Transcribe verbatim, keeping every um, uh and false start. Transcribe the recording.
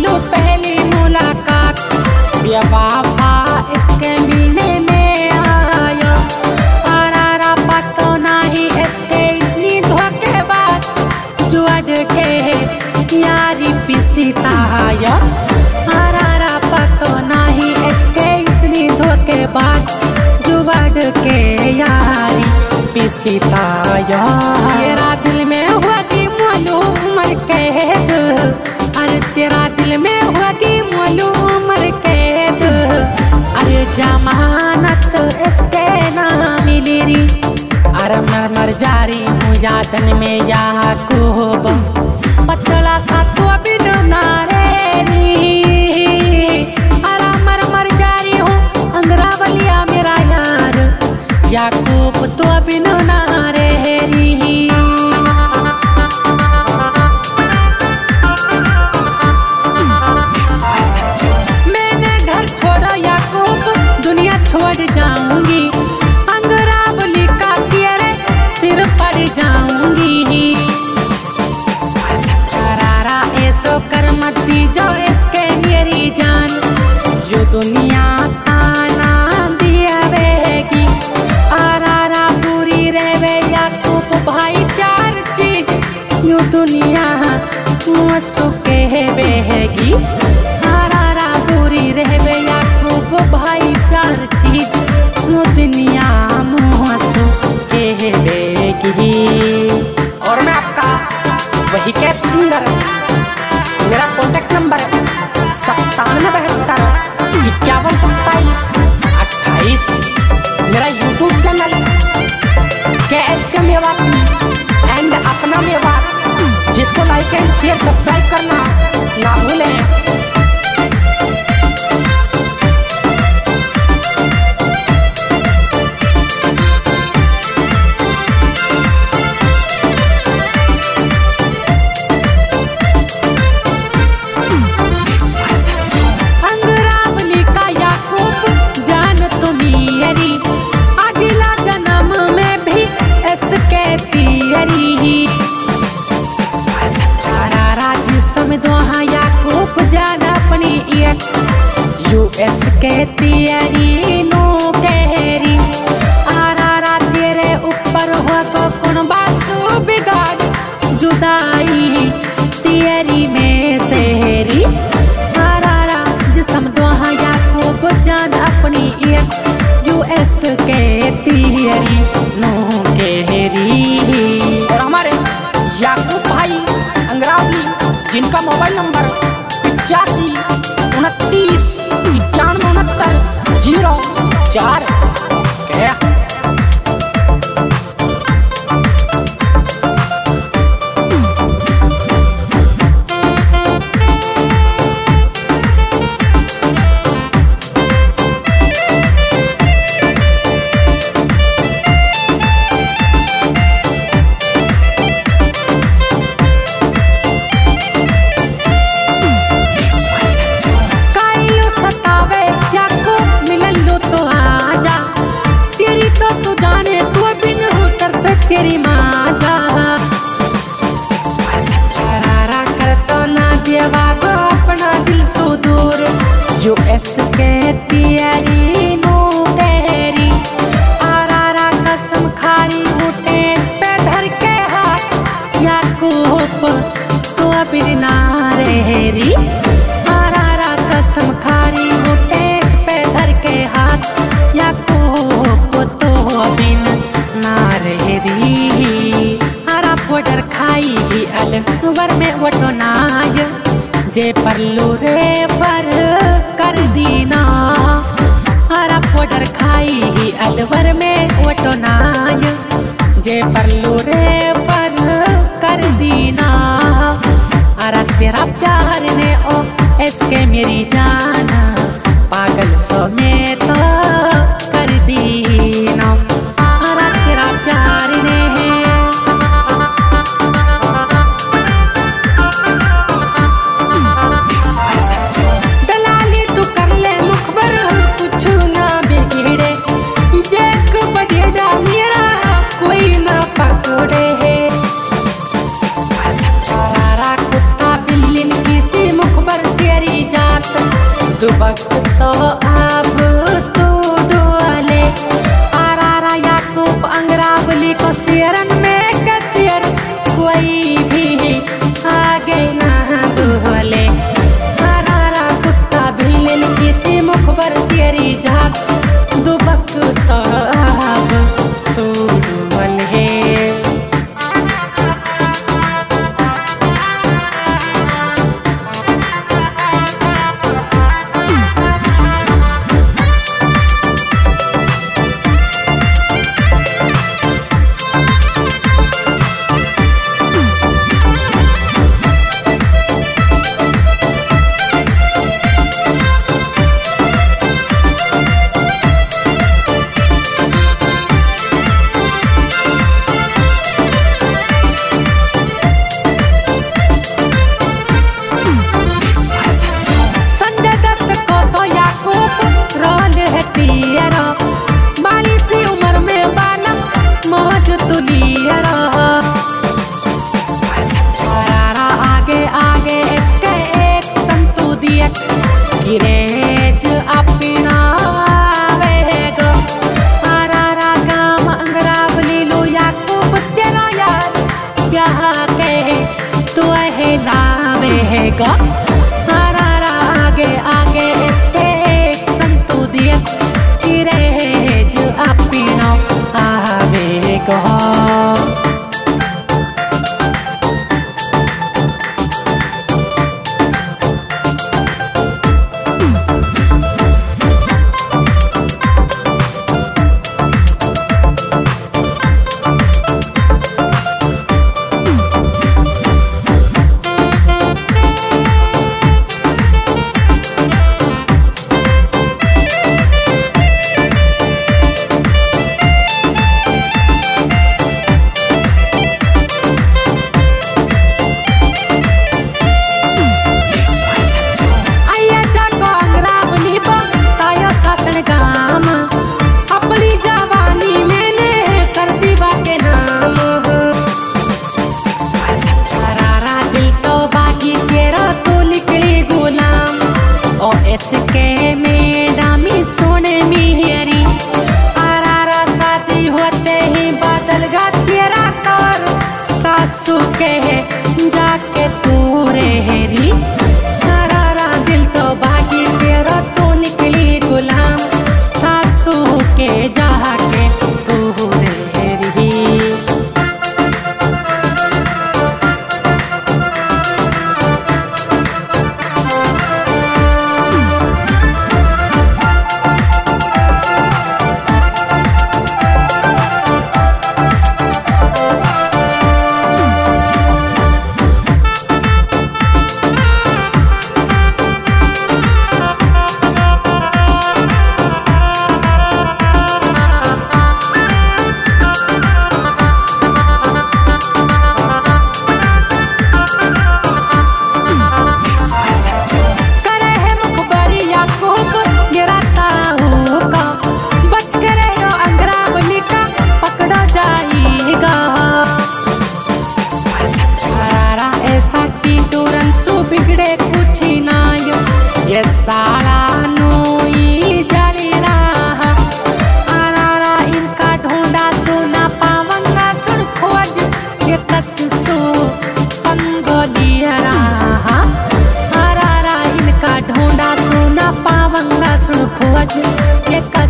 लो पहली मुलाकात, बेवफा इसके मिलने में आया। आरारा पतो नहीं इसके इतनी धोखेबाज, जो अड़ के यारी पिसीता आया। आरारा पतो नहीं इसके इतनी धोखेबाज, जो अड़ के यारी पिसीता आया। तेरा दिल में हुआ कि मालूम उम्र कैद, अरे तेरा दिल में हुआ कि मालूम उम्र कैद। अरे जमानत इसके ना मिली री, अरे मर मर जारी हूँ यादन में याकूब। पतला सा तो बिन नारे री, अरे मर मर जारी हूँ अंगरा बलिया मेरा यार, याकूब तो बिन नारे री। छोड़ जाऊंगी अंगरावली का तेरे सिर पर जाऊंगी। करारा ऐसो कर मत दीजो इसके मेरी जान, जो दुनिया ताना दिया रहेगी। आरारा बुरी रहवे याकूब भाई प्यार चीज, यू दुनिया मुझसे कहवेगी। आरारा बुरी रहवे याकूब भाई प्यार चीज, नो दुनिया मुझसे कहवेगी। और मैं आपका वही कैप सिंगर, मेरा कॉन्टेक्ट नंबर सत्तानवे बहत्तर इक्यावन सत्ताईस अट्ठाईस। मेरा यूट्यूब चैनल के एस के मेवाती एंड अपना मेवात, जिसको लाइक एंड शेयर सब्सक्राइब करना ना भूलें। यूएस के तियरी नो कहरी, आरारा तेरे ऊपर हो तो कौन बात बिगाड़, जुदाई तियरी में सहरी। आरारा जिसम दोहा याकूब जान अपनी एक, यूएस के तियरी नो कहरी। और हमारे याकूब भाई अंगरावली, जिनका मोबाइल नंबर पिचासी उनतीस इक्यानवे उनहत्तर जीरो चार क्या। तेरी माँ जा करारा कर तो ना देवा को अपना दिल सो दूर, यूएस के तियरी नो कहरी। आरारा कसम खारी घुटे पे धर के हाथ, याकूब तो अभी ना रहरी। आरारा कसम खारी घुटे पे धर के हाथ, याकूब तो अभी ना रहरी। हरा पोडर खाई ही अलवर में वटो नाज, जे परलू रे पर कर दीना। हरा पोडर खाई ही अलवर में वटो नाज, जे परलू रे पर कर दीना। हरा तेरा प्यार ने ओ इसके मेरी जाना, पागल सो में तो कर दीना। हरा तेरा प्यार ने दलाली तू कर ले मुखबर, कुछ ना बिगड़े, जेक बड़ेड़ा मेरा कोई ना पकड़े। सारा कुत्ता बिल्ली किसी मुखबर तेरी वक्त तो अब तू डोले आरारा याकूब अंगरावली को शेरन में कसियर कोई भी आगे ना बोले आरारा कुत्ता बिल्ली किसी मुखबर तेरी झाग दो वक्त तो अब तू डोले बाली सी उम्र में बाना मौज तुलिया आगे आगे इसके एक संतु दिया गिरेज अपना वेगो आरारा गाम अंगरावली लो याकूब तेरा यार ब्याह के तू है लावेगो आरारा आगे आगे इसके एक संतु दिया गिरेज अपना आवेगो इसके मेडामी सोने मिहरी आरारा साथी होते ही बादल गा तेरा तौर सासू के जाके तू रेहरी आरारा दिल तो बागी तेरा तो निकली गुलाम सासू के जाके तू रेहरी ये साला नोई जली रहा आरारा इनका ढूंढा सोना पावंगा सुन खोज ये कससो पंगोलिया रहा आरारा इनका ढूंढा सोना पावंगा सुन खोज ये